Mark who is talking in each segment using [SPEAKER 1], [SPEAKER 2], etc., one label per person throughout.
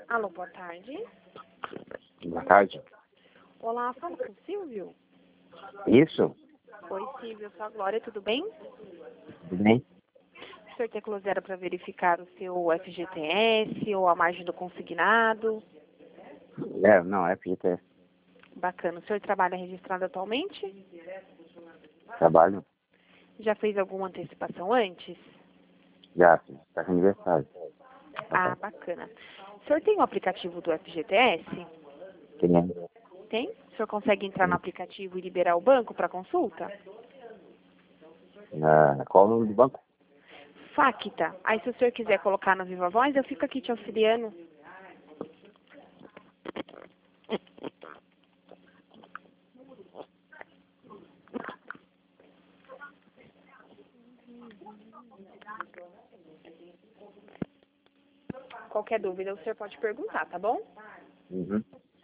[SPEAKER 1] Alô, boa tarde.
[SPEAKER 2] Boa tarde.
[SPEAKER 1] Olá, fala com o Silvio?
[SPEAKER 2] Isso?
[SPEAKER 1] Oi, Silvio, eu sou a Glória, tudo bem?
[SPEAKER 2] Tudo bem?
[SPEAKER 1] O senhor tem closeira para verificar o seu FGTS ou a margem do consignado?
[SPEAKER 2] Não, é FGTS.
[SPEAKER 1] Bacana. O senhor trabalha registrado atualmente?
[SPEAKER 2] Trabalho?
[SPEAKER 1] Já fez alguma antecipação antes?
[SPEAKER 2] Já, está com aniversário.
[SPEAKER 1] Ah, bacana. O senhor tem o aplicativo do FGTS?
[SPEAKER 2] Quem é?
[SPEAKER 1] Tem? O senhor consegue entrar no aplicativo e liberar o banco para consulta?
[SPEAKER 2] Qual o nome do banco?
[SPEAKER 1] Facta. Aí se o senhor quiser colocar no Viva Voz, eu fico aqui te auxiliando. Qualquer dúvida, o senhor pode perguntar, tá bom?
[SPEAKER 2] Uhum.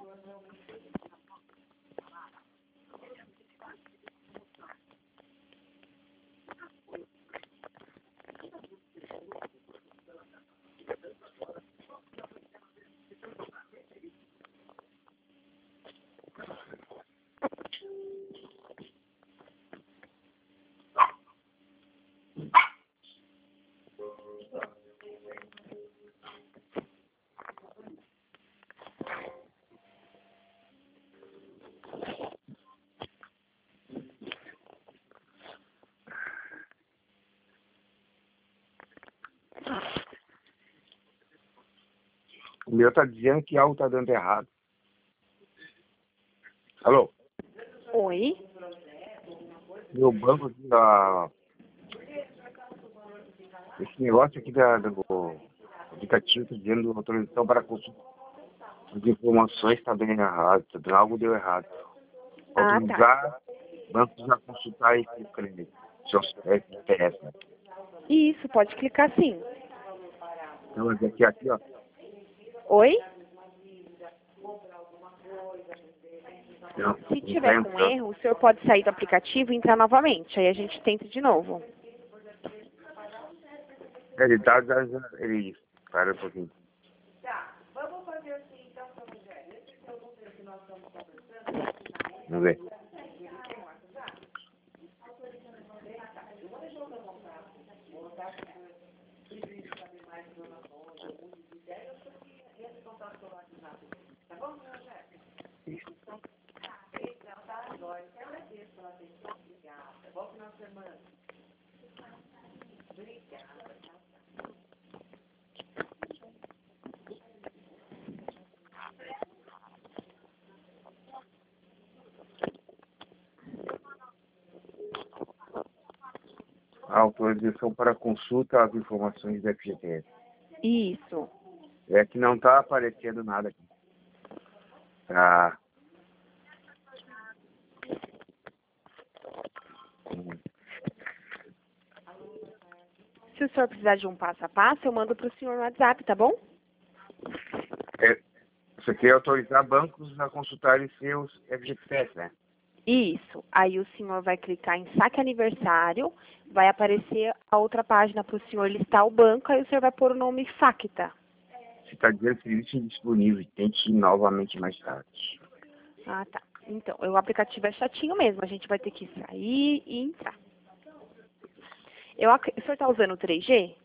[SPEAKER 2] O meu tá dizendo que algo tá dando errado. Alô?
[SPEAKER 1] Oi?
[SPEAKER 2] Meu banco aqui, esse negócio aqui do aplicativo tá dizendo autorização para consulta. As informações tá dando errado, algo deu errado.
[SPEAKER 1] Ah, tá.
[SPEAKER 2] Autorizar bancos a consultar esse crédito. Seus FGTS, né?
[SPEAKER 1] Isso, pode clicar sim.
[SPEAKER 2] Então, mas aqui, ó.
[SPEAKER 1] Oi?
[SPEAKER 2] Não,
[SPEAKER 1] Se
[SPEAKER 2] não tá
[SPEAKER 1] tiver com
[SPEAKER 2] entrando.
[SPEAKER 1] erro, o senhor pode sair do aplicativo e entrar novamente. Aí a gente tenta de novo.
[SPEAKER 2] Ele tá, ele para um pouquinho. Vamos ver. Autorização para consulta às informações do FGTS.
[SPEAKER 1] Isso.
[SPEAKER 2] É que não tá aparecendo nada aqui. Tá.
[SPEAKER 1] Se o senhor precisar de um passo a passo, eu mando para o senhor no WhatsApp, tá bom?
[SPEAKER 2] Isso aqui é autorizar bancos a consultarem seus FGTS, né?
[SPEAKER 1] Isso. Aí o senhor vai clicar em saque aniversário, vai aparecer a outra página para o senhor listar o banco, aí o senhor vai pôr o nome Facta.
[SPEAKER 2] Se está dizendo serviço indisponível, tente ir novamente mais tarde.
[SPEAKER 1] Ah, tá. Então, o aplicativo é chatinho mesmo, a gente vai ter que sair e entrar. O senhor está usando o 3G?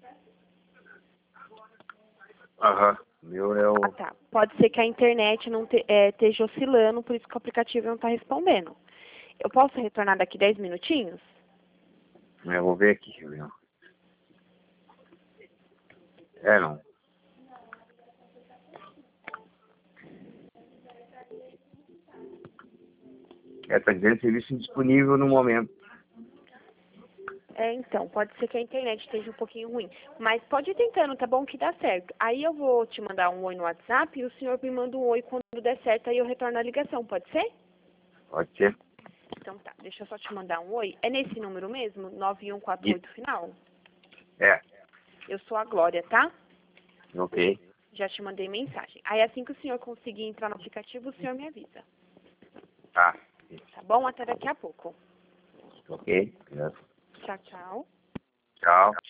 [SPEAKER 2] Aham. Meu é
[SPEAKER 1] Ah,
[SPEAKER 2] o...
[SPEAKER 1] tá. Pode ser que a internet não esteja oscilando, por isso que o aplicativo não está respondendo. Eu posso retornar daqui 10 minutinhos?
[SPEAKER 2] Eu vou ver aqui, meu. Não. Tá dizendo serviço indisponível no momento.
[SPEAKER 1] Então, pode ser que a internet esteja um pouquinho ruim. Mas pode ir tentando, tá bom? Que dá certo. Aí eu vou te mandar um oi no WhatsApp e o senhor me manda um oi quando der certo, aí eu retorno a ligação, pode ser?
[SPEAKER 2] Pode ser?
[SPEAKER 1] Então tá, deixa eu só te mandar um oi. É nesse número mesmo?
[SPEAKER 2] Isso.
[SPEAKER 1] 9148 final?
[SPEAKER 2] É.
[SPEAKER 1] Eu sou a Glória, tá?
[SPEAKER 2] Ok.
[SPEAKER 1] Já te mandei mensagem. Aí assim que o senhor conseguir entrar no aplicativo, o senhor me avisa.
[SPEAKER 2] Tá.
[SPEAKER 1] Tá bom? Até daqui a pouco.
[SPEAKER 2] Ok.
[SPEAKER 1] Tchau, tchau.
[SPEAKER 2] Tchau.